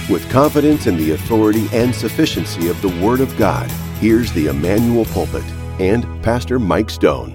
With confidence in the authority and sufficiency of the Word of God, here's the Emmanuel Pulpit and Pastor Mike Stone.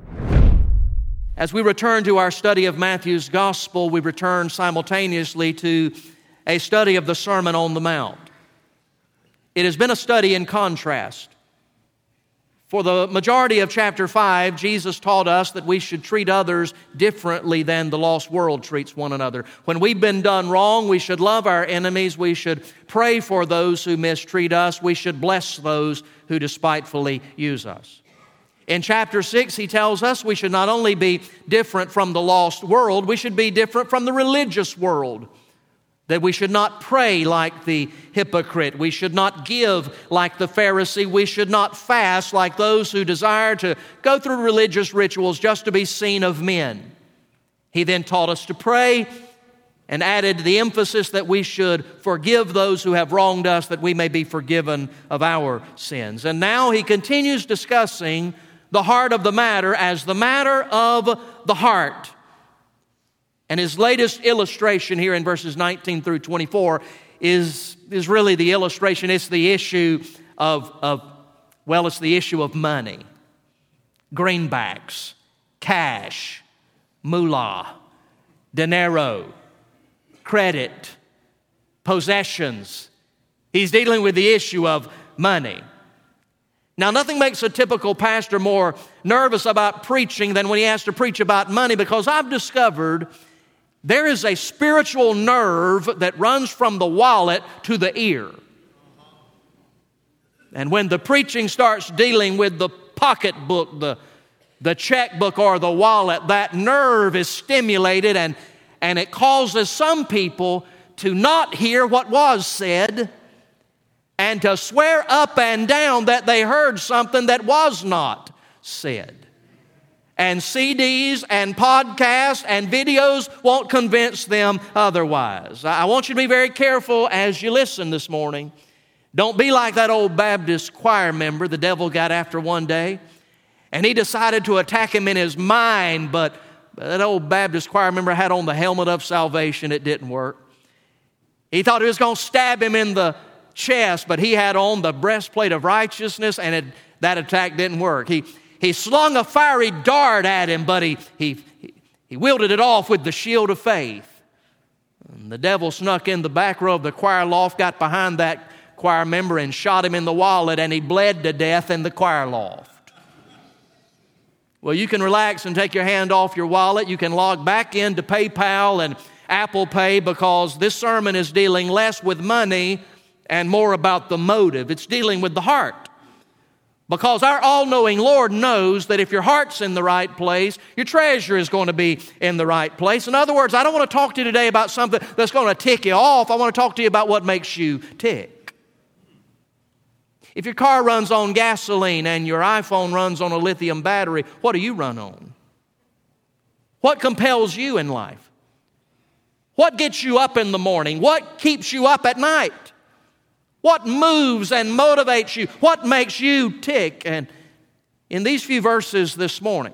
As we return to our study of Matthew's Gospel, we return simultaneously to a study of the Sermon on the Mount. It has been a study in contrast. For the majority of chapter 5, Jesus taught us that we should treat others differently than the lost world treats one another. When we've been done wrong, we should love our enemies. We should pray for those who mistreat us. We should bless those who despitefully use us. In chapter 6, he tells us we should not only be different from the lost world, we should be different from the religious world. That we should not pray like the hypocrite. We should not give like the Pharisee. We should not fast like those who desire to go through religious rituals just to be seen of men. He then taught us to pray and added the emphasis that we should forgive those who have wronged us, that we may be forgiven of our sins. And now he continues discussing the heart of the matter as the matter of the heart. And his latest illustration here in verses 19 through 24 is really the illustration. It's the issue it's the issue of money. Greenbacks, cash, moolah, dinero, credit, possessions. He's dealing with the issue of money. Now, nothing makes a typical pastor more nervous about preaching than when he has to preach about money, because I've discovered there is a spiritual nerve that runs from the wallet to the ear. And when the preaching starts dealing with the pocketbook, the checkbook or the wallet, that nerve is stimulated and it causes some people to not hear what was said and to swear up and down that they heard something that was not said. And CDs and podcasts and videos won't convince them otherwise. I want you to be very careful as you listen this morning. Don't be like that old Baptist choir member the devil got after one day. And he decided to attack him in his mind, but that old Baptist choir member had on the helmet of salvation. It didn't work. He thought he was going to stab him in the chest, but he had on the breastplate of righteousness, and that attack didn't work. He slung a fiery dart at him, but he wielded it off with the shield of faith. And the devil snuck in the back row of the choir loft, got behind that choir member and shot him in the wallet, and he bled to death in the choir loft. Well, you can relax and take your hand off your wallet. You can log back into PayPal and Apple Pay, because this sermon is dealing less with money and more about the motive. It's dealing with the heart. Because our all-knowing Lord knows that if your heart's in the right place, your treasure is going to be in the right place. In other words, I don't want to talk to you today about something that's going to tick you off. I want to talk to you about what makes you tick. If your car runs on gasoline and your iPhone runs on a lithium battery, what do you run on? What compels you in life? What gets you up in the morning? What keeps you up at night? What moves and motivates you? What makes you tick? And in these few verses this morning,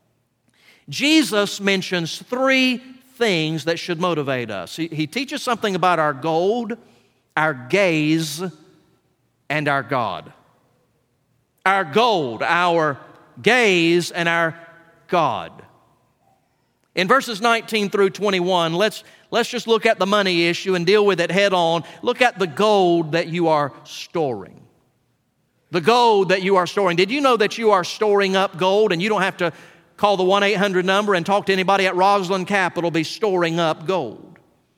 Jesus mentions three things that should motivate us. He teaches something about our gold, our gaze, and our God. Our gold, our gaze, and our God. In verses 19 through 21, let's just look at the money issue and deal with it head on. Look at the gold that you are storing. The gold that you are storing. Did you know that you are storing up gold, and you don't have to call the 1-800 number and talk to anybody at Roslyn Capital, be storing up gold?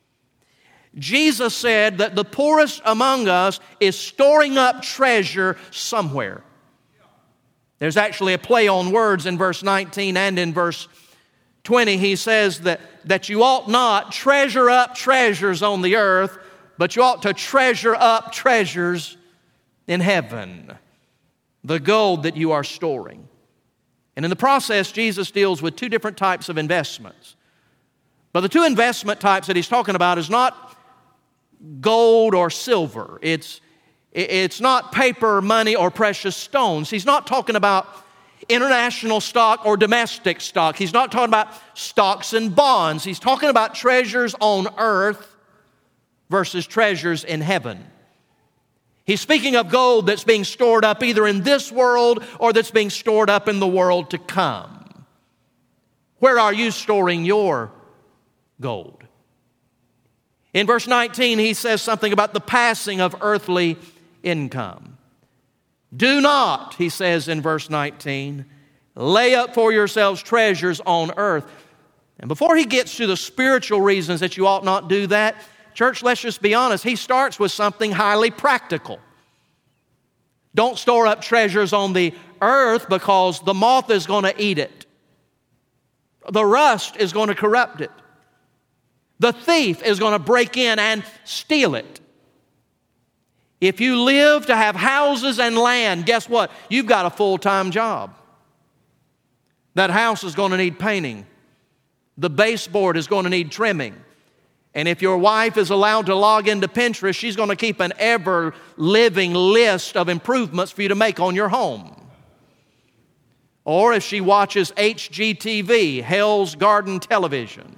Jesus said that the poorest among us is storing up treasure somewhere. There's actually a play on words in verse 19 and in verse 20. He says that you ought not treasure up treasures on the earth, but you ought to treasure up treasures in heaven. The gold that you are storing. And in the process, Jesus deals with two different types of investments. But the two investment types that he's talking about is not gold or silver. It's not paper, money, or precious stones. He's not talking about international stock or domestic stock. He's not talking about stocks and bonds. He's talking about treasures on earth versus treasures in heaven. He's speaking of gold that's being stored up either in this world or that's being stored up in the world to come. Where are you storing your gold? In verse 19, he says something about the passing of earthly income. Do not, he says in verse 19, lay up for yourselves treasures on earth. And before he gets to the spiritual reasons that you ought not do that, church, let's just be honest, he starts with something highly practical. Don't store up treasures on the earth because the moth is going to eat it. The rust is going to corrupt it. The thief is going to break in and steal it. If you live to have houses and land, guess what? You've got a full-time job. That house is going to need painting. The baseboard is going to need trimming. And if your wife is allowed to log into Pinterest, she's going to keep an ever-living list of improvements for you to make on your home. Or if she watches HGTV, Hell's Garden Television.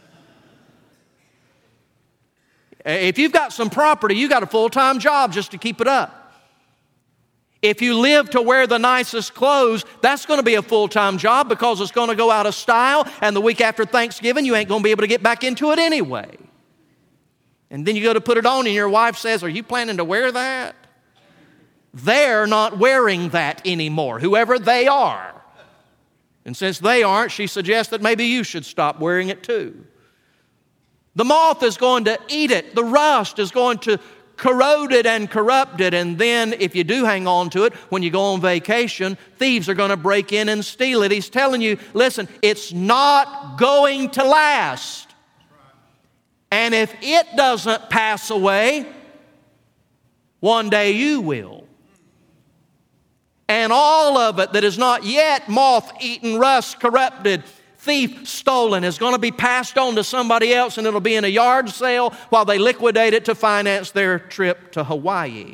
If you've got some property, you've got a full-time job just to keep it up. If you live to wear the nicest clothes, that's going to be a full-time job because it's going to go out of style, and the week after Thanksgiving, you ain't going to be able to get back into it anyway. And then you go to put it on, and your wife says, are you planning to wear that? They're not wearing that anymore, whoever they are. And since they aren't, she suggests that maybe you should stop wearing it too. The moth is going to eat it. The rust is going to corrode it and corrupt it. And then if you do hang on to it, when you go on vacation, thieves are going to break in and steal it. He's telling you, listen, it's not going to last. And if it doesn't pass away, one day you will. And all of it that is not yet moth-eaten, rust, corrupted, thief stolen is going to be passed on to somebody else, and it'll be in a yard sale while they liquidate it to finance their trip to Hawaii.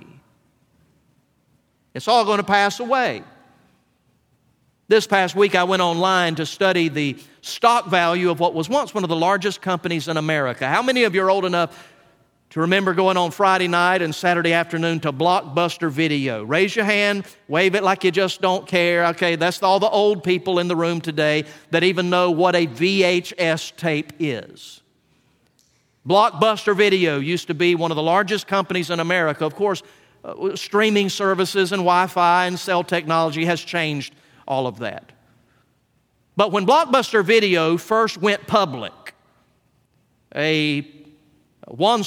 It's all going to pass away. This past week I went online to study the stock value of what was once one of the largest companies in America. How many of you are old enough to remember going on Friday night and Saturday afternoon to Blockbuster Video? Raise your hand, wave it like you just don't care. Okay, that's all the old people in the room today that even know what a VHS tape is. Blockbuster Video used to be one of the largest companies in America. Of course, streaming services and Wi-Fi and cell technology has changed all of that. But when Blockbuster Video first went public, one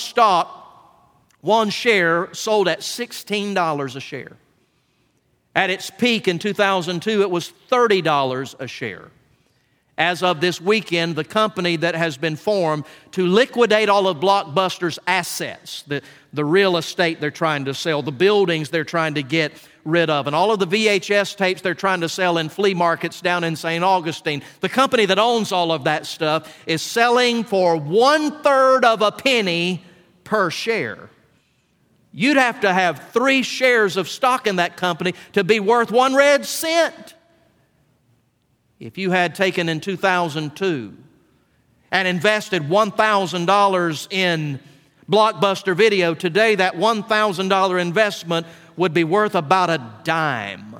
share sold at $16 a share. At its peak in 2002, it was $30 a share. As of this weekend, the company that has been formed to liquidate all of Blockbuster's assets, the real estate they're trying to sell, the buildings they're trying to get rid of, and all of the VHS tapes they're trying to sell in flea markets down in St. Augustine. The company that owns all of that stuff is selling for 1/3 of a penny per share. You'd have to have 3 shares of stock in that company to be worth 1 red cent. If you had taken in 2002 and invested $1,000 in Blockbuster Video, today that $1,000 investment would be worth about a dime.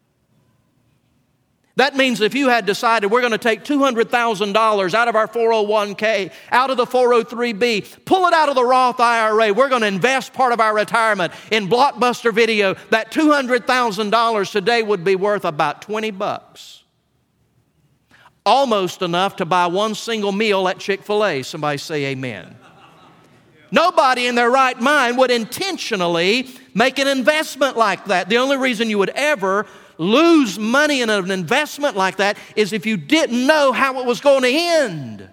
That means if you had decided we're going to take $200,000 out of our 401k, out of the 403b, pull it out of the Roth IRA, we're going to invest part of our retirement in Blockbuster Video, that $200,000 today would be worth about $20. Almost enough to buy one single meal at Chick-fil-A. Somebody say amen. Nobody in their right mind would intentionally make an investment like that. The only reason you would ever lose money in an investment like that is if you didn't know how it was going to end.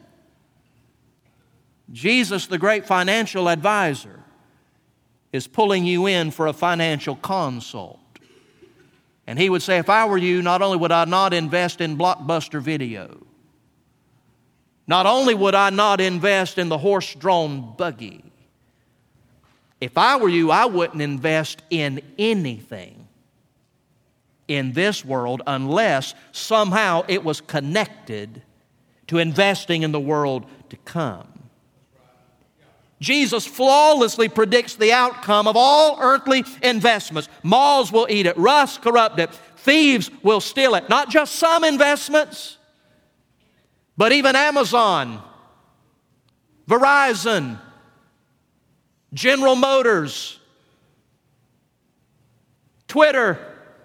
Jesus, the great financial advisor, is pulling you in for a financial consult. And he would say, if I were you, not only would I not invest in Blockbuster Video, not only would I not invest in the horse-drawn buggy, if I were you, I wouldn't invest in anything in this world unless somehow it was connected to investing in the world to come. Jesus flawlessly predicts the outcome of all earthly investments. Moths will eat it, rust corrupt it, thieves will steal it. Not just some investments, but even Amazon, Verizon, General Motors, Twitter,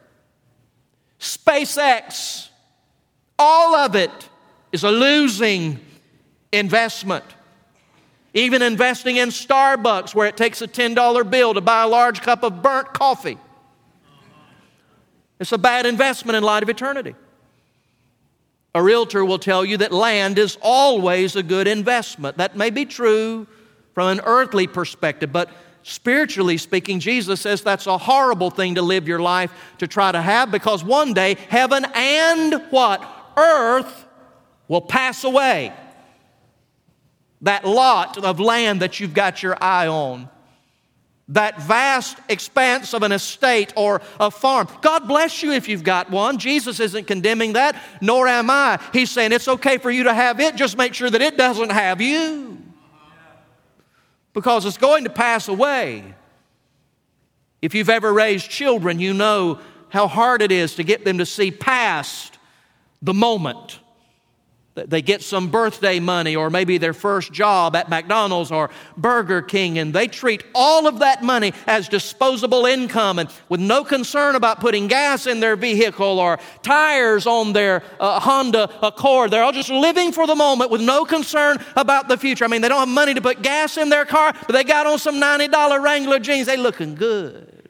SpaceX, all of it is a losing investment. Even investing in Starbucks, where it takes a $10 bill to buy a large cup of burnt coffee. It's a bad investment in light of eternity. A realtor will tell you that land is always a good investment. That may be true from an earthly perspective, but spiritually speaking, Jesus says that's a horrible thing to live your life to try to have, because one day heaven and what? Earth will pass away. That lot of land that you've got your eye on, that vast expanse of an estate or a farm. God bless you if you've got one. Jesus isn't condemning that, nor am I. He's saying it's okay for you to have it, just make sure that it doesn't have you. Because it's going to pass away. If you've ever raised children, you know how hard it is to get them to see past the moment. They get some birthday money or maybe their first job at McDonald's or Burger King, and they treat all of that money as disposable income and with no concern about putting gas in their vehicle or tires on their Honda Accord. They're all just living for the moment with no concern about the future. I mean, they don't have money to put gas in their car, but they got on some $90 Wrangler jeans. They looking good.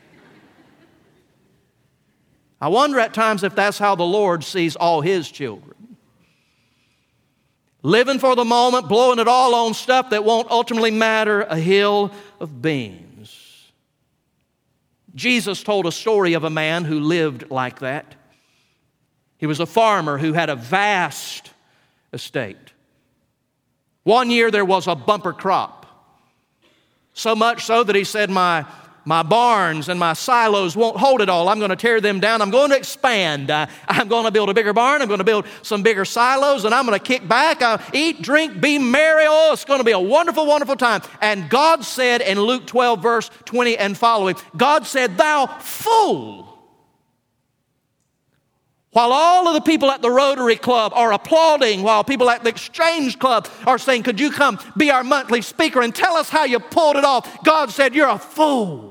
I wonder at times if that's how the Lord sees all His children. Living for the moment, blowing it all on stuff that won't ultimately matter a hill of beans. Jesus told a story of a man who lived like that. He was a farmer who had a vast estate. One year there was a bumper crop. So much so that he said, my barns and my silos won't hold it all. I'm going to tear them down. I'm going to expand. I'm going to build a bigger barn. I'm going to build some bigger silos, and I'm going to kick back, eat, drink, be merry. Oh, it's going to be a wonderful, wonderful time. And God said in Luke 12, verse 20 and following, God said, "Thou fool." While all of the people at the Rotary Club are applauding, while people at the Exchange Club are saying, "Could you come be our monthly speaker and tell us how you pulled it off?" God said, "You're a fool."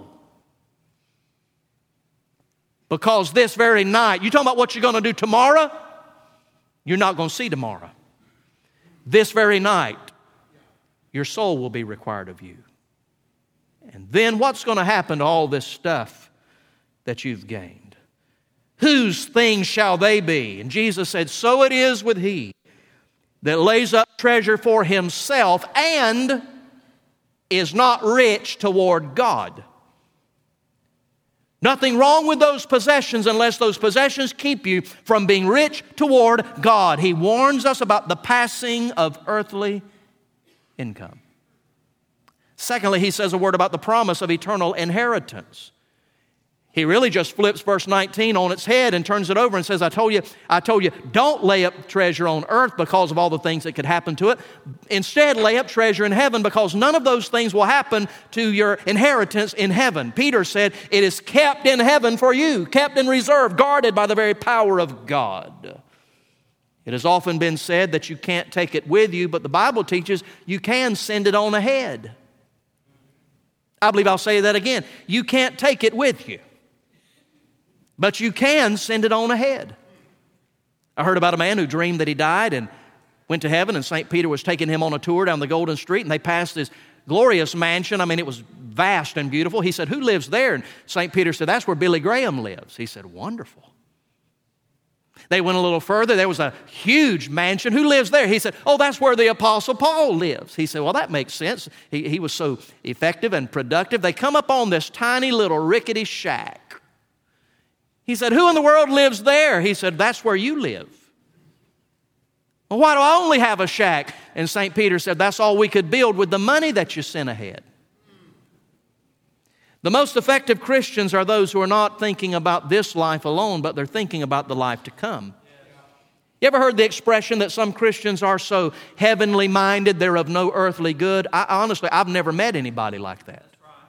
Because this very night, you talking about what you're going to do tomorrow? You're not going to see tomorrow. This very night, your soul will be required of you. And then what's going to happen to all this stuff that you've gained? Whose things shall they be? And Jesus said, "So it is with he that lays up treasure for himself and is not rich toward God." Nothing wrong with those possessions unless those possessions keep you from being rich toward God. He warns us about the passing of earthly income. Secondly, he says a word about the promise of eternal inheritance. He really just flips verse 19 on its head and turns it over and says, I told you, don't lay up treasure on earth because of all the things that could happen to it. Instead, lay up treasure in heaven, because none of those things will happen to your inheritance in heaven. Peter said, it is kept in heaven for you, kept in reserve, guarded by the very power of God. It has often been said that you can't take it with you, but the Bible teaches you can send it on ahead. I believe I'll say that again. You can't take it with you, but you can send it on ahead. I heard about a man who dreamed that he died and went to heaven, and St. Peter was taking him on a tour down the Golden Street, and they passed this glorious mansion. I mean, it was vast and beautiful. He said, "Who lives there?" And St. Peter said, "That's where Billy Graham lives." He said, "Wonderful." They went a little further. There was a huge mansion. "Who lives there?" He said, "Oh, that's where the Apostle Paul lives." He said, "Well, that makes sense. He was so effective and productive." They come up on this tiny little rickety shack. He said, "Who in the world lives there?" He said, "That's where you live." "Well, why do I only have a shack?" And St. Peter said, "That's all we could build with the money that you sent ahead." The most effective Christians are those who are not thinking about this life alone, but they're thinking about the life to come. You ever heard the expression that some Christians are so heavenly minded, they're of no earthly good? Honestly, I've never met anybody like that.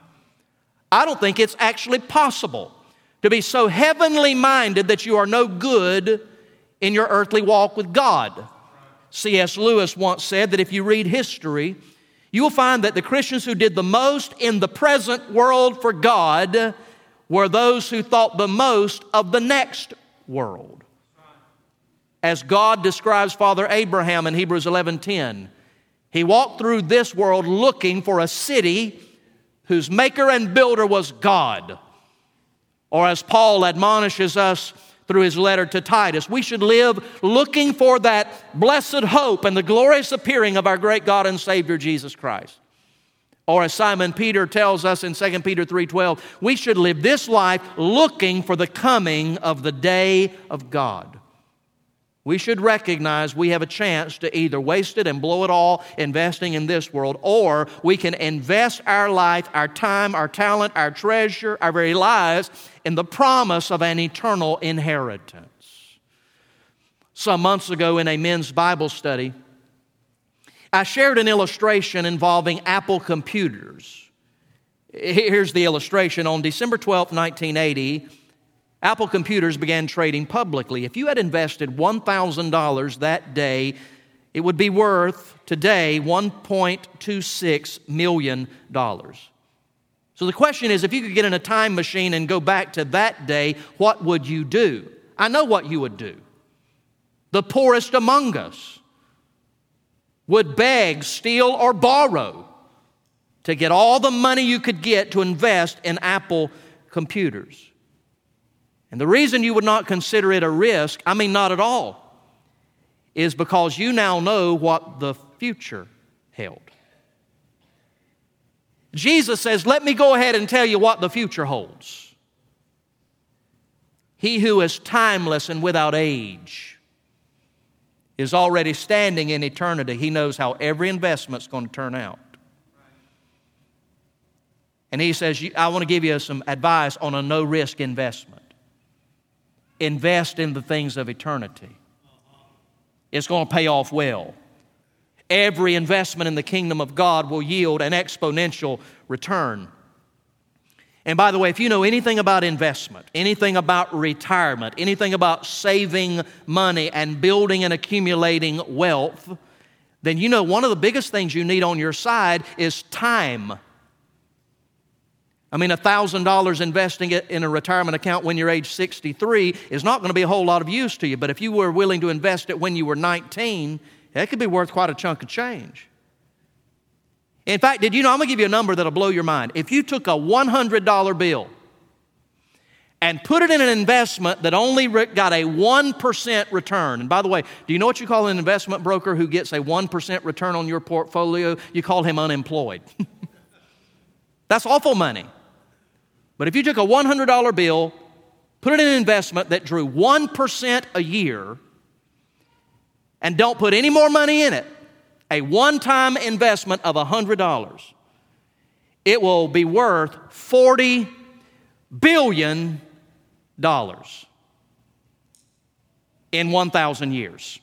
I don't think it's actually possible to be so heavenly minded that you are no good in your earthly walk with God. C.S. Lewis once said that if you read history, you will find that the Christians who did the most in the present world for God were those who thought the most of the next world. As God describes Father Abraham in Hebrews 11:10, he walked through this world looking for a city whose maker and builder was God. Or as Paul admonishes us through his letter to Titus, we should live looking for that blessed hope and the glorious appearing of our great God and Savior Jesus Christ. Or as Simon Peter tells us in 2 Peter 3:12, we should live this life looking for the coming of the day of God. We should recognize we have a chance to either waste it and blow it all investing in this world, or we can invest our life, our time, our talent, our treasure, our very lives in the promise of an eternal inheritance. Some months ago in a men's Bible study, I shared an illustration involving Apple computers. Here's the illustration. On December 12, 1980, Apple computers began trading publicly. If you had invested $1,000 that day, it would be worth today $1.26 million. So the question is, if you could get in a time machine and go back to that day, what would you do? I know what you would do. The poorest among us would beg, steal, or borrow to get all the money you could get to invest in Apple computers. And the reason you would not consider it a risk, I mean not at all, is because you now know what the future held. Jesus says, let me go ahead and tell you what the future holds. He who is timeless and without age is already standing in eternity. He knows how every investment's going to turn out. And he says, I want to give you some advice on a no-risk investment. Invest in the things of eternity. It's going to pay off well. Every investment in the kingdom of God will yield an exponential return. And by the way, if you know anything about investment, anything about retirement, anything about saving money and building and accumulating wealth, then you know one of the biggest things you need on your side is time. I mean, $1,000 investing it in a retirement account when you're age 63 is not going to be a whole lot of use to you. But if you were willing to invest it when you were 19, that could be worth quite a chunk of change. In fact, did you know, I'm going to give you a number that'll blow your mind. If you took a $100 bill and put it in an investment that only got a 1% return, and by the way, do you know what you call an investment broker who gets a 1% return on your portfolio? You call him unemployed. That's awful money. But if you took a $100 bill, put it in an investment that drew 1% a year, and don't put any more money in it, a one-time investment of $100, it will be worth $40 billion in 1,000 years.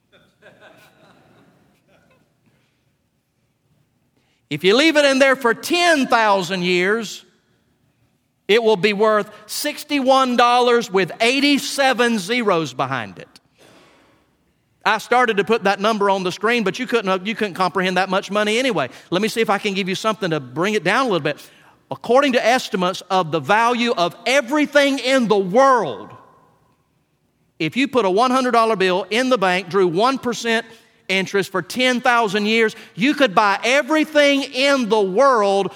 If you leave it in there for 10,000 years, it will be worth $61 with 87 zeros behind it. I started to put that number on the screen, but you couldn't comprehend that much money anyway. Let me see if I can give you something to bring it down a little bit. According to estimates of the value of everything in the world, if you put a $100 bill in the bank, drew 1% interest for 10,000 years, you could buy everything in the world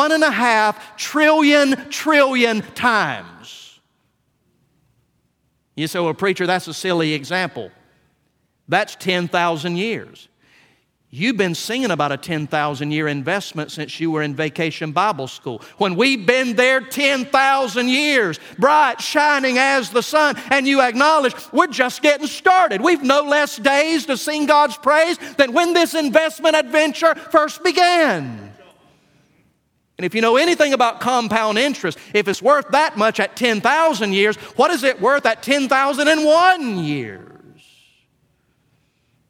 1.5 trillion times. You say, well, preacher, that's a silly example. That's 10,000 years. You've been singing about a 10,000-year investment since you were in Vacation Bible School. When we've been there 10,000 years, bright, shining as the sun, and you acknowledge we're just getting started. We've no less days to sing God's praise than when this investment adventure first began. And if you know anything about compound interest, if it's worth that much at 10,000 years, what is it worth at 10,001 years?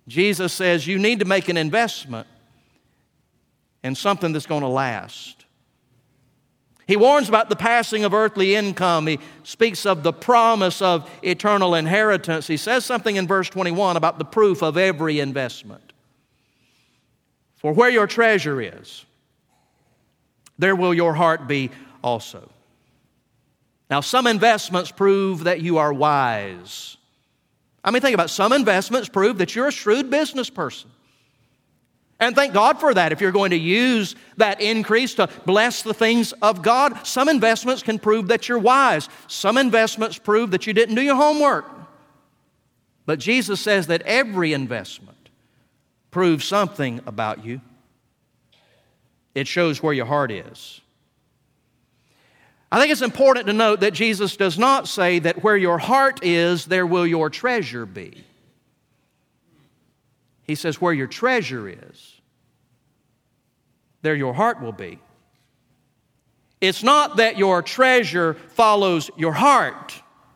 Jesus says you need to make an investment in something that's going to last. He warns about the passing of earthly income. He speaks of the promise of eternal inheritance. He says something in verse 21 about the proof of every investment. For where your treasure is, there will your heart be also. Now, some investments prove that you are wise. I mean, think about it. Some investments prove that you're a shrewd business person. And thank God for that. If you're going to use that increase to bless the things of God, some investments can prove that you're wise. Some investments prove that you didn't do your homework. But Jesus says that every investment proves something about you. It shows where your heart is. I think it's important to note that Jesus does not say that where your heart is, there will your treasure be. He says where your treasure is, there your heart will be. It's not that your treasure follows your heart.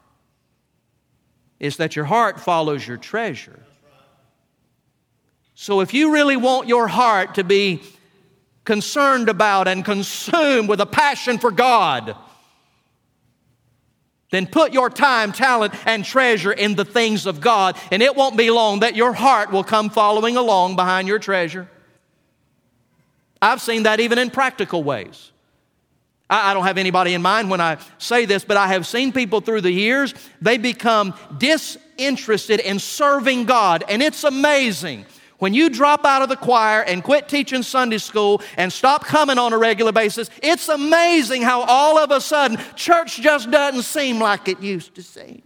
It's that your heart follows your treasure. So if you really want your heart to be concerned about and consumed with a passion for God, then put your time, talent, and treasure in the things of God, and it won't be long that your heart will come following along behind your treasure. I've seen that even in practical ways. I don't have anybody in mind when I say this, but I have seen people through the years, they become disinterested in serving God, and it's amazing. When you drop out of the choir and quit teaching Sunday school and stop coming on a regular basis, it's amazing how all of a sudden church just doesn't seem like it used to seem.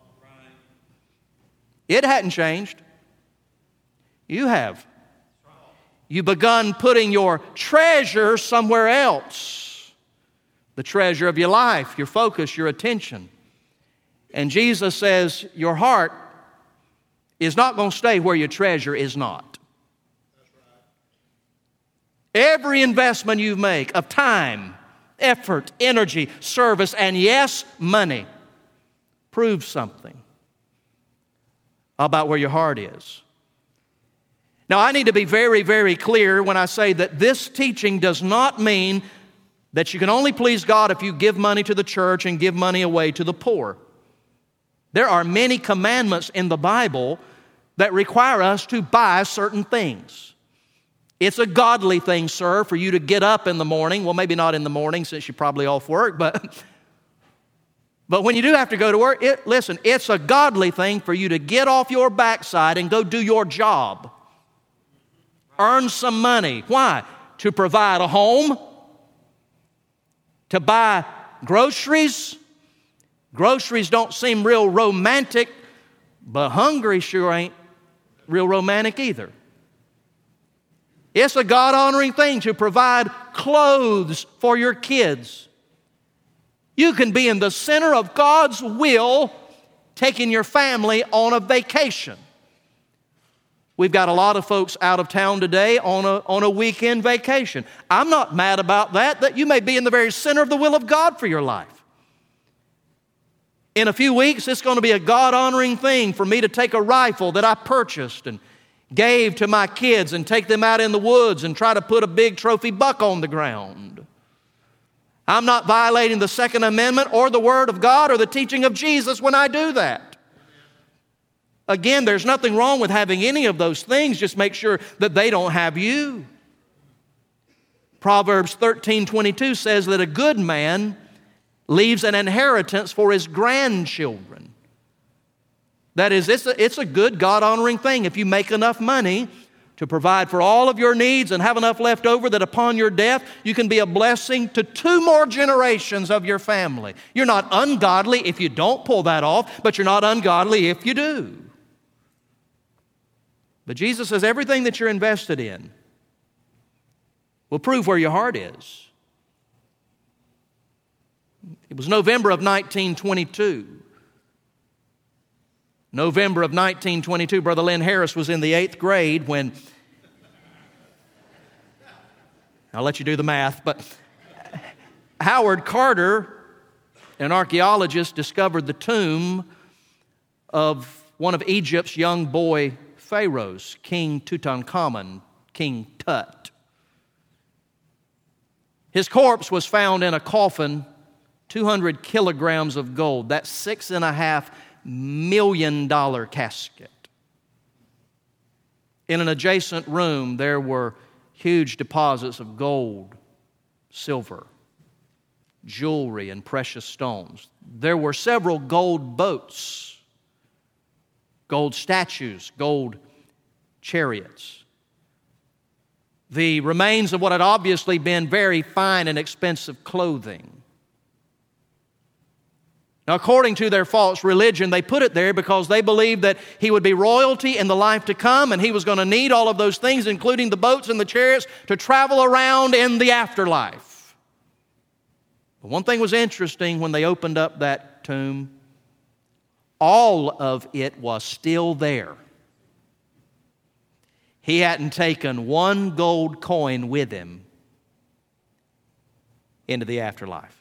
It hadn't changed. You have. You've begun putting your treasure somewhere else. The treasure of your life, your focus, your attention. And Jesus says your heart is not going to stay where your treasure is not. Every investment you make of time, effort, energy, service, and yes, money, proves something about where your heart is. Now, I need to be very, very clear when I say that this teaching does not mean that you can only please God if you give money to the church and give money away to the poor. There are many commandments in the Bible that require us to buy certain things. It's a godly thing, sir, for you to get up in the morning. Well, maybe not in the morning since you're probably off work, but when you do have to go to work, listen, it's a godly thing for you to get off your backside and go do your job. Earn some money. Why? To provide a home, to buy groceries. Groceries don't seem real romantic, but hungry sure ain't real romantic either. It's a God-honoring thing to provide clothes for your kids. You can be in the center of God's will, taking your family on a vacation. We've got a lot of folks out of town today on a weekend vacation. I'm not mad about that you may be in the very center of the will of God for your life. In a few weeks, it's going to be a God-honoring thing for me to take a rifle that I purchased and gave to my kids and take them out in the woods and try to put a big trophy buck on the ground. I'm not violating the Second Amendment or the Word of God or the teaching of Jesus when I do that. Again, there's nothing wrong with having any of those things. Just make sure that they don't have you. Proverbs 13:22 says that a good man leaves an inheritance for his grandchildren. That is, it's a good God-honoring thing if you make enough money to provide for all of your needs and have enough left over that upon your death, you can be a blessing to 2 more generations of your family. You're not ungodly if you don't pull that off, but you're not ungodly if you do. But Jesus says everything that you're invested in will prove where your heart is. It was November of 1922. November of 1922, Brother Lynn Harris was in the 8th grade when, I'll let you do the math, but Howard Carter, an archaeologist, discovered the tomb of one of Egypt's young boy pharaohs, King Tutankhamun, King Tut. His corpse was found in a coffin, 200 kilograms of gold. That's $6.5 million casket. In an adjacent room, there were huge deposits of gold, silver, jewelry, and precious stones. There were several gold boats, gold statues, gold chariots. The remains of what had obviously been very fine and expensive clothing. Now, according to their false religion, they put it there because they believed that he would be royalty in the life to come, and he was going to need all of those things, including the boats and the chariots, to travel around in the afterlife. But one thing was interesting when they opened up that tomb. All of it was still there. He hadn't taken one gold coin with him into the afterlife.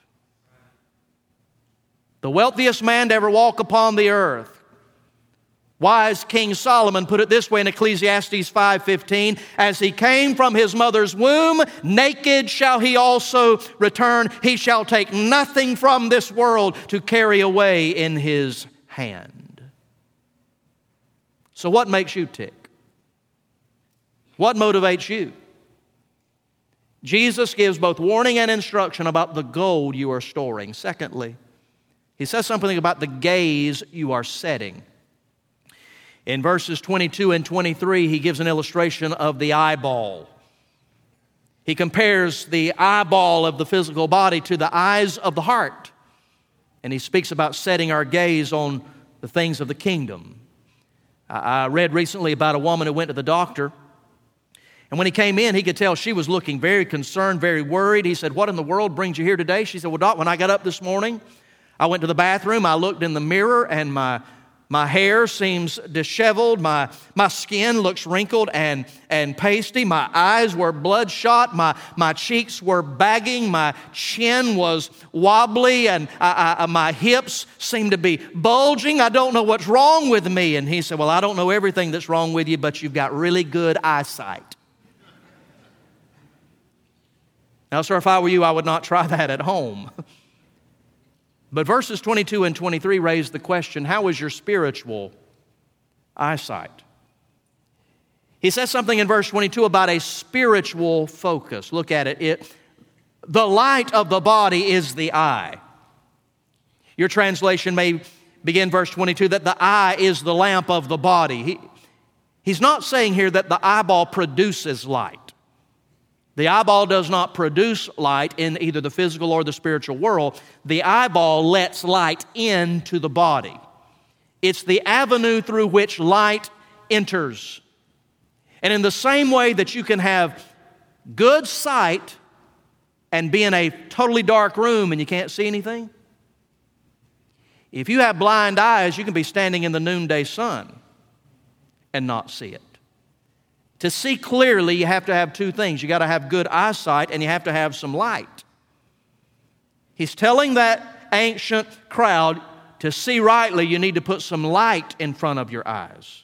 The wealthiest man to ever walk upon the earth. Wise King Solomon put it this way in Ecclesiastes 5:15, as he came from his mother's womb, naked shall he also return. He shall take nothing from this world to carry away in his hand. So what makes you tick? What motivates you? Jesus gives both warning and instruction about the gold you are storing. Secondly, he says something about the gaze you are setting. In verses 22 and 23, he gives an illustration of the eyeball. He compares the eyeball of the physical body to the eyes of the heart. And he speaks about setting our gaze on the things of the kingdom. I read recently about a woman who went to the doctor. And when he came in, he could tell she was looking very concerned, very worried. He said, "What in the world brings you here today?" She said, "Well, Doc, when I got up this morning, I went to the bathroom, I looked in the mirror, and my hair seems disheveled. My skin looks wrinkled and pasty. My eyes were bloodshot. My cheeks were bagging. My chin was wobbly, and my hips seem to be bulging. I don't know what's wrong with me." And he said, "Well, I don't know everything that's wrong with you, but you've got really good eyesight." Now, sir, if I were you, I would not try that at home. But verses 22 and 23 raise the question, how is your spiritual eyesight? He says something in verse 22 about a spiritual focus. Look at it. The light of the body is the eye. Your translation may begin verse 22 that the eye is the lamp of the body. He's not saying here that the eyeball produces light. The eyeball does not produce light in either the physical or the spiritual world. The eyeball lets light into the body. It's the avenue through which light enters. And in the same way that you can have good sight and be in a totally dark room and you can't see anything, if you have blind eyes, you can be standing in the noonday sun and not see it. To see clearly, you have to have two things. You got to have good eyesight, and you have to have some light. He's telling that ancient crowd, to see rightly, you need to put some light in front of your eyes.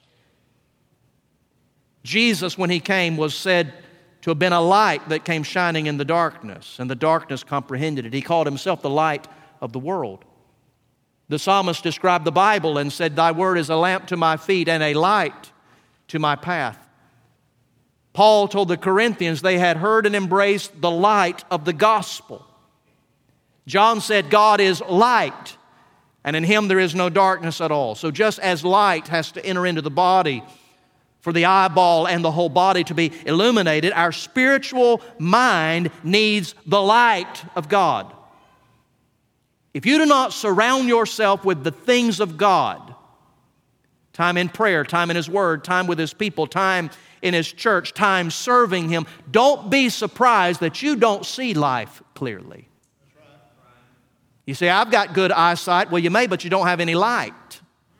Jesus, when he came, was said to have been a light that came shining in the darkness, and the darkness comprehended it. He called himself the light of the world. The psalmist described the Bible and said, "Thy word is a lamp to my feet and a light to my path." Paul told the Corinthians they had heard and embraced the light of the gospel. John said, "God is light, and in him there is no darkness at all." So just as light has to enter into the body for the eyeball and the whole body to be illuminated, our spiritual mind needs the light of God. If you do not surround yourself with the things of God, time in prayer, time in His Word, time with His people, time in His church, time serving Him, don't be surprised that you don't see life clearly. You say, "I've got good eyesight." Well, you may, but you don't have any light.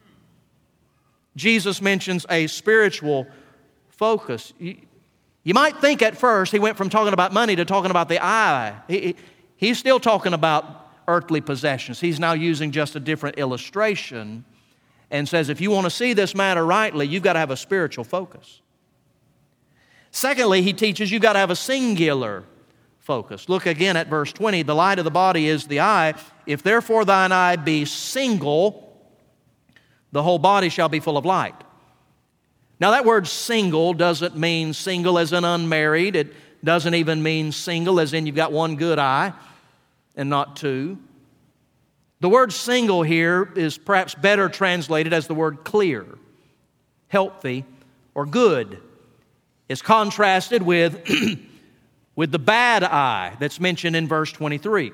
Jesus mentions a spiritual focus. You might think at first He went from talking about money to talking about the eye. He's still talking about earthly possessions. He's now using just a different illustration. and says if you want to see this matter rightly, you've got to have a spiritual focus. Secondly, he teaches you've got to have a singular focus. Look again at verse 20. The light of the body is the eye. If therefore thine eye be single, the whole body shall be full of light. Now that word single doesn't mean single as in unmarried. It doesn't even mean single as in you've got one good eye and not two. The word single here is perhaps better translated as the word clear, healthy, or good. It's contrasted with the bad eye that's mentioned in verse 23.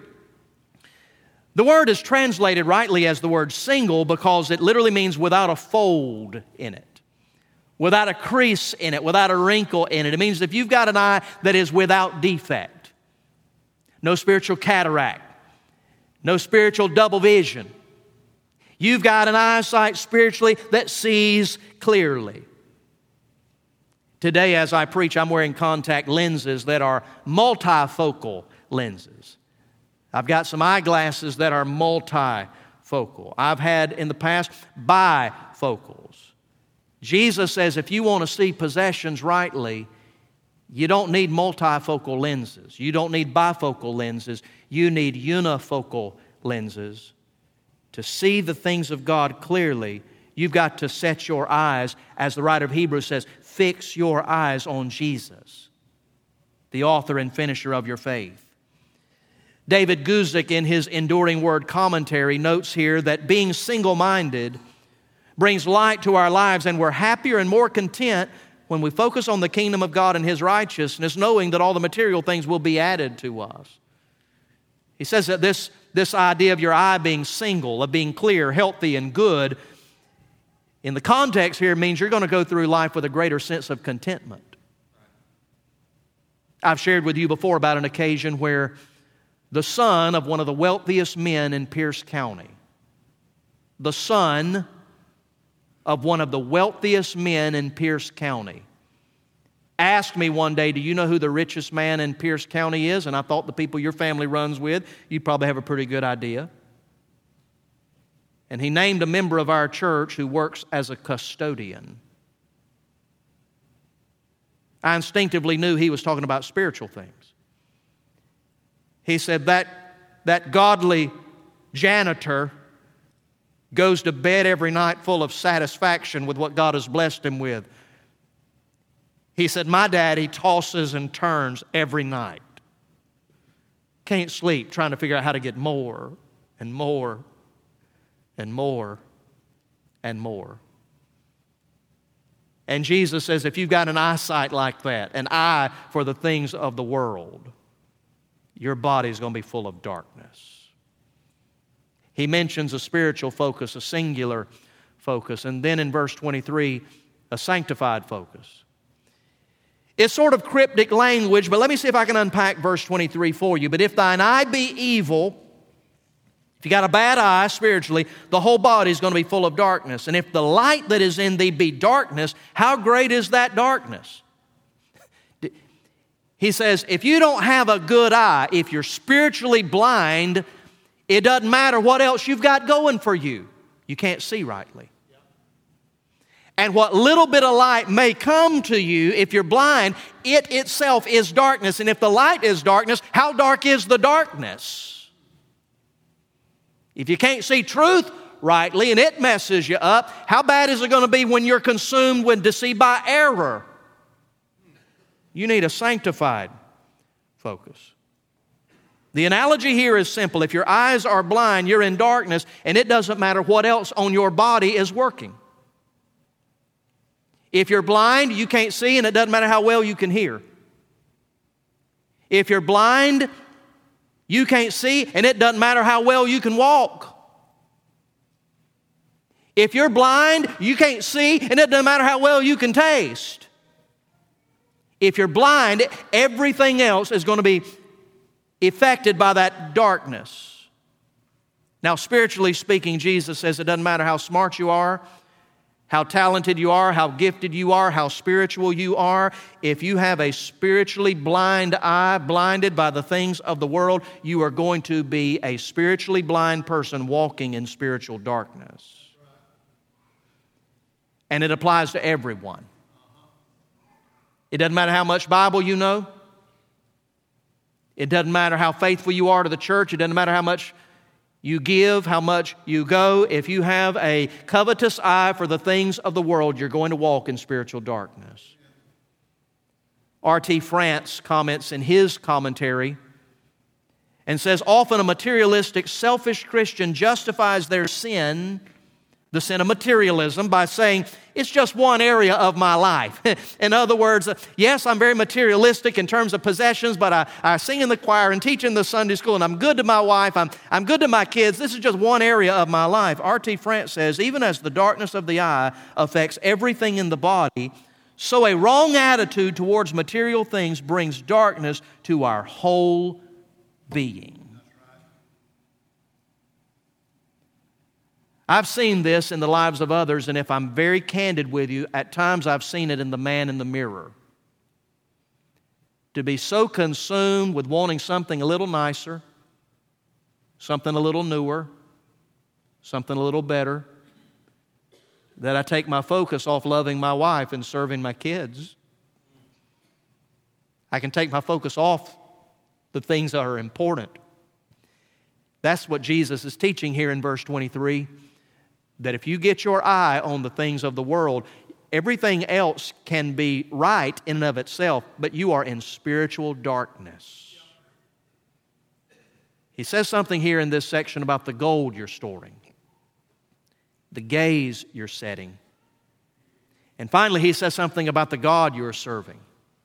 The word is translated rightly as the word single because it literally means without a fold in it, without a crease in it, without a wrinkle in it. It means if you've got an eye that is without defect, no spiritual cataract, no spiritual double vision. You've got an eyesight spiritually that sees clearly. Today, as I preach, I'm wearing contact lenses that are multifocal lenses. I've got some eyeglasses that are multifocal. I've had in the past bifocals. Jesus says if you want to see possessions rightly, you don't need multifocal lenses. You don't need bifocal lenses. You need unifocal lenses. To see the things of God clearly, you've got to set your eyes, as the writer of Hebrews says, fix your eyes on Jesus, the author and finisher of your faith. David Guzik, in his Enduring Word commentary, notes here that being single-minded brings light to our lives, and we're happier and more content when we focus on the kingdom of God and His righteousness, knowing that all the material things will be added to us. He says that this idea of your eye being single, of being clear, healthy, and good, in the context here means you're going to go through life with a greater sense of contentment. I've shared with you before about an occasion where the son of one of the wealthiest men in Pierce County, the son of one of the wealthiest men in Pierce County, asked me one day, do you know who the richest man in Pierce County is? And I thought the people your family runs with, you probably have a pretty good idea. And he named a member of our church who works as a custodian. I instinctively knew he was talking about spiritual things. He said that godly janitor goes to bed every night full of satisfaction with what God has blessed him with. He said, my daddy tosses and turns every night. Can't sleep, trying to figure out how to get more and more and more and more. And Jesus says, if you've got an eyesight like that, an eye for the things of the world, your body's going to be full of darkness. He mentions a spiritual focus, a singular focus, and then in verse 23, a sanctified focus. It's sort of cryptic language, but let me see if I can unpack verse 23 for you. But if thine eye be evil, if you got a bad eye spiritually, the whole body is going to be full of darkness. And if the light that is in thee be darkness, how great is that darkness? He says, if you don't have a good eye, if you're spiritually blind, it doesn't matter what else you've got going for you. You can't see rightly. And what little bit of light may come to you, if you're blind, it itself is darkness. And if the light is darkness, how dark is the darkness? If you can't see truth rightly and it messes you up, how bad is it going to be when you're consumed with deceived by error? You need a sanctified focus. The analogy here is simple. If your eyes are blind, you're in darkness, and it doesn't matter what else on your body is working. If you're blind, you can't see, and it doesn't matter how well you can hear. If you're blind, you can't see, and it doesn't matter how well you can walk. If you're blind, you can't see, and it doesn't matter how well you can taste. If you're blind, everything else is going to be affected by that darkness. Now, spiritually speaking, Jesus says it doesn't matter how smart you are, how talented you are, how gifted you are, how spiritual you are. If you have a spiritually blind eye, blinded by the things of the world, you are going to be a spiritually blind person walking in spiritual darkness. And it applies to everyone. It doesn't matter how much Bible you know. It doesn't matter how faithful you are to the church. It doesn't matter how much you give, how much you go. If you have a covetous eye for the things of the world, you're going to walk in spiritual darkness. R.T. France comments in his commentary and says, often a materialistic, selfish Christian justifies their sin, the sin of materialism, by saying, it's just one area of my life. In other words, yes, I'm very materialistic in terms of possessions, but I sing in the choir and teach in the Sunday school, and I'm good to my wife, I'm good to my kids. This is just one area of my life. R.T. France says, even as the darkness of the eye affects everything in the body, so a wrong attitude towards material things brings darkness to our whole being. I've seen this in the lives of others, and if I'm very candid with you, at times I've seen it in the man in the mirror. To be so consumed with wanting something a little nicer, something a little newer, something a little better, that I take my focus off loving my wife and serving my kids. I can take my focus off the things that are important. That's what Jesus is teaching here in verse 23. That if you get your eye on the things of the world, everything else can be right in and of itself, but you are in spiritual darkness. He says something here in this section about the gold you're storing, the gaze you're setting. And finally, he says something about the God you're serving.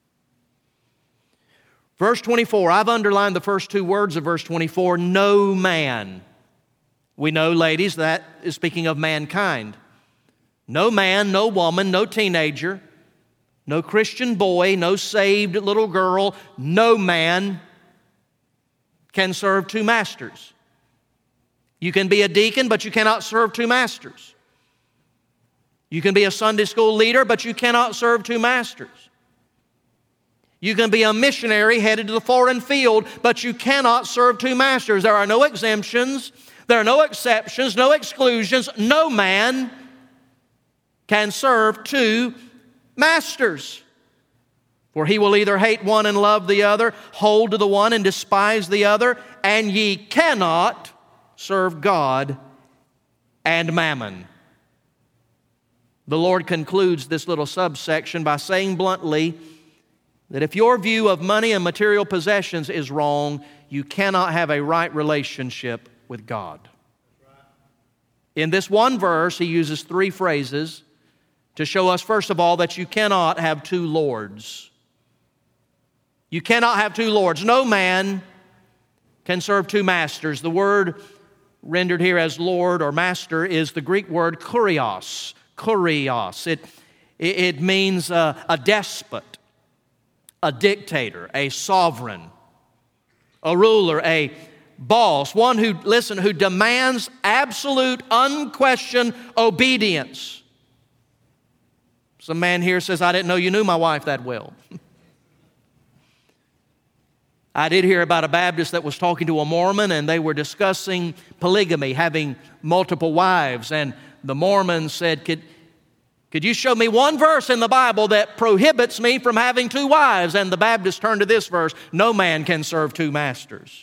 Verse 24, I've underlined the first two words of verse 24, no man. We know, ladies, that is speaking of mankind. No man, no woman, no teenager, no Christian boy, no saved little girl, no man can serve two masters. You can be a deacon, but you cannot serve two masters. You can be a Sunday school leader, but you cannot serve two masters. You can be a missionary headed to the foreign field, but you cannot serve two masters. There are no exemptions. There are no exceptions, no exclusions. No man can serve two masters. For he will either hate one and love the other, hold to the one and despise the other, and ye cannot serve God and mammon. The Lord concludes this little subsection by saying bluntly that if your view of money and material possessions is wrong, you cannot have a right relationship with God. In this one verse, he uses three phrases to show us, first of all, that you cannot have two lords. You cannot have two lords. No man can serve two masters. The word rendered here as Lord or master is the Greek word kurios. Kurios. It means a despot, a dictator, a sovereign, a ruler, a boss, one who demands absolute, unquestioned obedience. Some man here says, I didn't know you knew my wife that well. I did hear about a Baptist that was talking to a Mormon, and they were discussing polygamy, having multiple wives, and the Mormon said, could you show me one verse in the Bible that prohibits me from having two wives? And the Baptist turned to this verse, no man can serve two masters.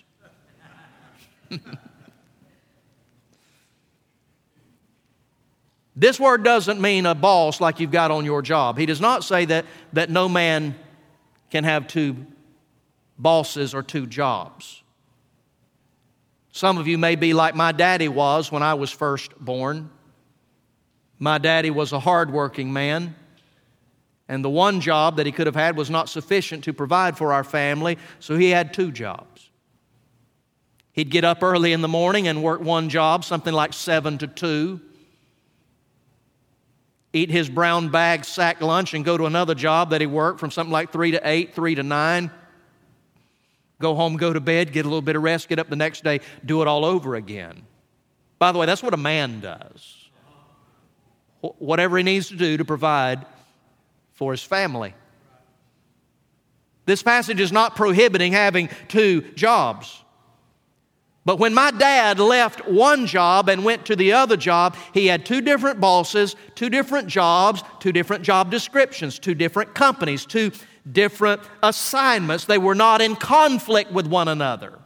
This word doesn't mean a boss like you've got on your job. He does not say that no man can have two bosses or two jobs. Some of you may be like my daddy was when I was first born. My daddy was a hardworking man, and the one job that he could have had was not sufficient to provide for our family, so he had two jobs. He'd get up early in the morning and work one job, something like 7 to 2. Eat his brown bag sack lunch and go to another job that he worked from something like 3 to 8, 3 to 9. Go home, go to bed, get a little bit of rest, get up the next day, do it all over again. By the way, that's what a man does. Whatever he needs to do to provide for his family. This passage is not prohibiting having two jobs. But when my dad left one job and went to the other job, he had two different bosses, two different jobs, two different job descriptions, two different companies, two different assignments. They were not in conflict with one another.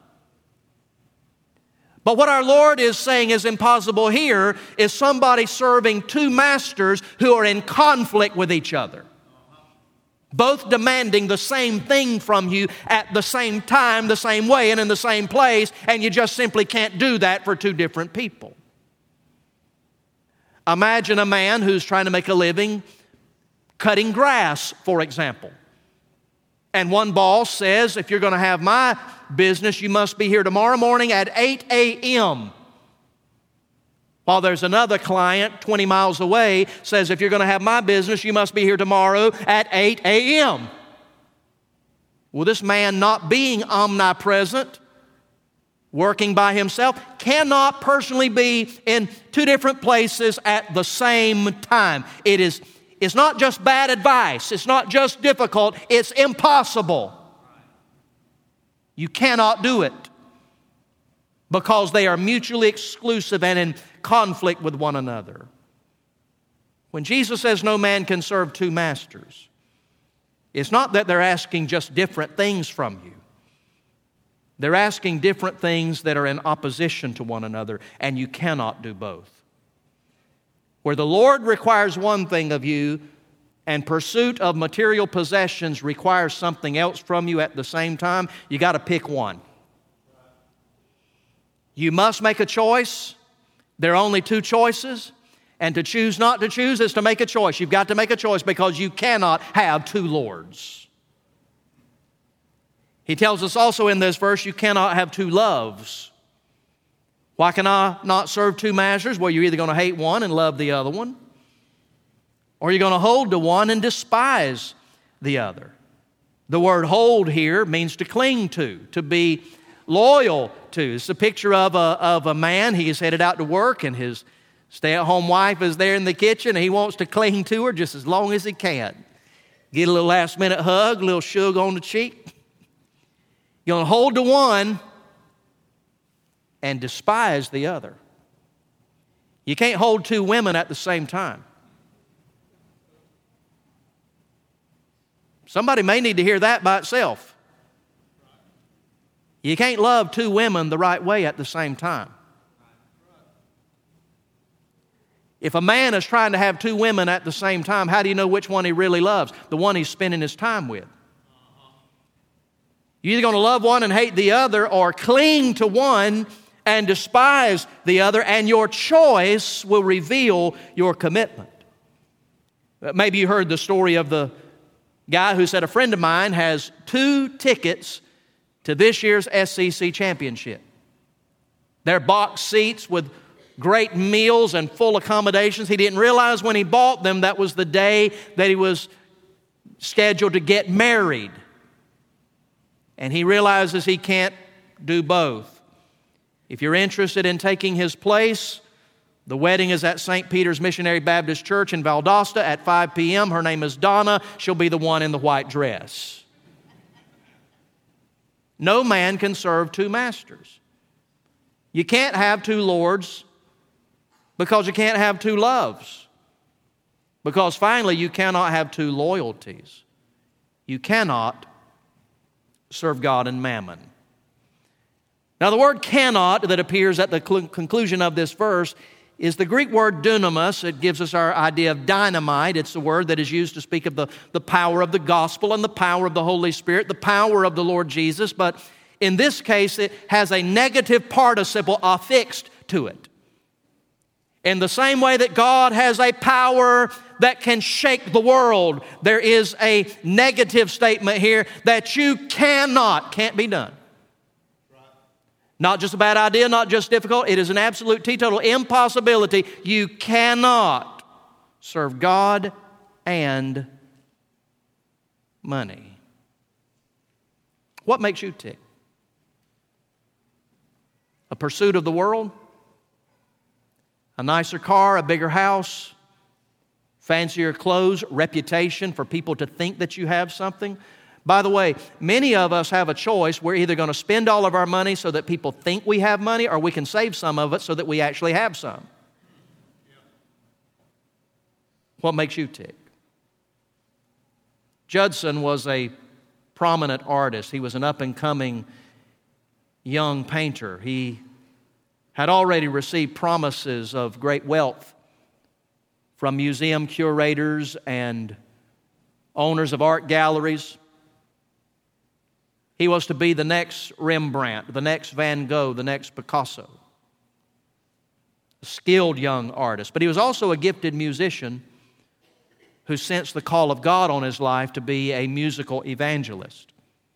But what our Lord is saying is impossible here is somebody serving two masters who are in conflict with each other, both demanding the same thing from you at the same time, the same way, and in the same place, and you just simply can't do that for two different people. Imagine a man who's trying to make a living cutting grass, for example. And one boss says, if you're going to have my business, you must be here tomorrow morning at 8 a.m. While there's another client 20 miles away says, if you're going to have my business, you must be here tomorrow at 8 a.m. Well, this man, not being omnipresent, working by himself, cannot personally be in two different places at the same time. It's not just bad advice. It's not just difficult. It's impossible. You cannot do it because they are mutually exclusive and in conflict with one another. When Jesus says no man can serve two masters, it's not that they're asking just different things from you. They're asking different things that are in opposition to one another, and you cannot do both. Where the Lord requires one thing of you and pursuit of material possessions requires something else from you at the same time, you got to pick one. You must make a choice. There are only two choices, and to choose not to choose is to make a choice. You've got to make a choice because you cannot have two lords. He tells us also in this verse, you cannot have two loves. Why can I not serve two masters? Well, you're either going to hate one and love the other one, or you're going to hold to one and despise the other. The word hold here means to cling to be loyal to. It's a picture of a man. He is headed out to work, and his stay-at-home wife is there in the kitchen, and he wants to cling to her just as long as he can. Get a little last-minute hug, a little shug on the cheek. You're going to hold to one and despise the other. You can't hold two women at the same time. Somebody may need to hear that by itself. You can't love two women the right way at the same time. If a man is trying to have two women at the same time, how do you know which one he really loves? The one he's spending his time with. You're either going to love one and hate the other, or cling to one and despise the other, and your choice will reveal your commitment. Maybe you heard the story of the guy who said, a friend of mine has 2 tickets to this year's SEC championship. They're box seats with great meals and full accommodations. He didn't realize when he bought them that was the day that he was scheduled to get married. And he realizes he can't do both. If you're interested in taking his place, the wedding is at St. Peter's Missionary Baptist Church in Valdosta at 5 p.m. Her name is Donna. She'll be the one in the white dress. No man can serve two masters. You can't have two lords because you can't have two loves. Because finally, you cannot have two loyalties. You cannot serve God and mammon. Now, the word cannot that appears at the conclusion of this verse is the Greek word dunamis. It gives us our idea of dynamite. It's the word that is used to speak of the power of the gospel and the power of the Holy Spirit, the power of the Lord Jesus. But in this case, it has a negative participle affixed to it. In the same way that God has a power that can shake the world, there is a negative statement here that you can't be done. Not just a bad idea, not just difficult. It is an absolute teetotal impossibility. You cannot serve God and money. What makes you tick? A pursuit of the world? A nicer car, a bigger house, fancier clothes, reputation for people to think that you have something? By the way, many of us have a choice. We're either going to spend all of our money so that people think we have money, or we can save some of it so that we actually have some. What makes you tick? Judson was a prominent artist. He was an up-and-coming young painter. He had already received promises of great wealth from museum curators and owners of art galleries. He was to be the next Rembrandt, the next Van Gogh, the next Picasso. A skilled young artist. But he was also a gifted musician who sensed the call of God on his life to be a musical evangelist.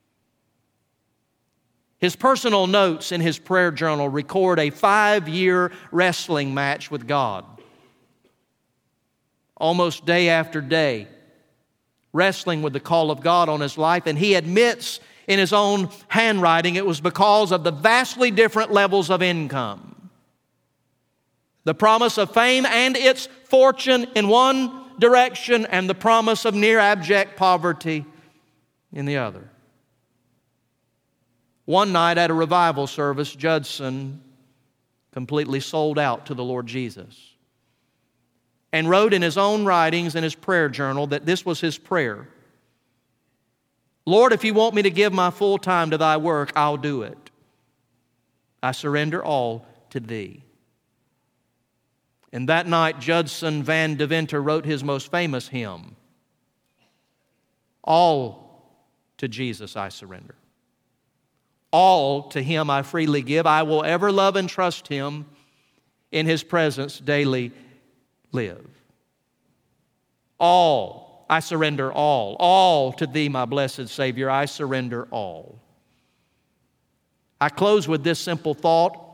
His personal notes in his prayer journal record a 5-year wrestling match with God. Almost day after day, wrestling with the call of God on his life, and he admits in his own handwriting it was because of the vastly different levels of income. The promise of fame and its fortune in one direction, and the promise of near abject poverty in the other. One night at a revival service, Judson completely sold out to the Lord Jesus and wrote in his own writings in his prayer journal that this was his prayer: Lord, if you want me to give my full time to thy work, I'll do it. I surrender all to thee. And that night, Judson Van Deventer wrote his most famous hymn, All to Jesus I surrender. All to Him I freely give. I will ever love and trust Him, in His presence daily live. All, I surrender all. All to Thee, my blessed Savior, I surrender all. I close with this simple thought.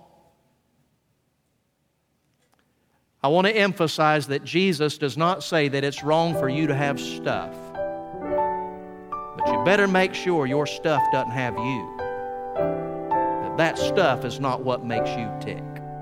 I want to emphasize that Jesus does not say that it's wrong for you to have stuff. But you better make sure your stuff doesn't have you. That stuff is not what makes you tick.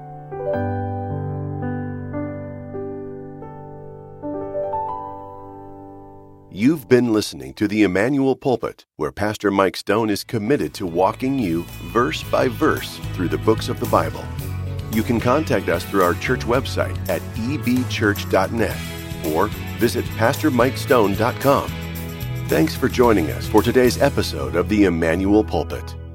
You've been listening to the Emmanuel Pulpit, where Pastor Mike Stone is committed to walking you verse by verse through the books of the Bible. You can contact us through our church website at ebchurch.net or visit pastormikestone.com. Thanks for joining us for today's episode of the Emmanuel Pulpit.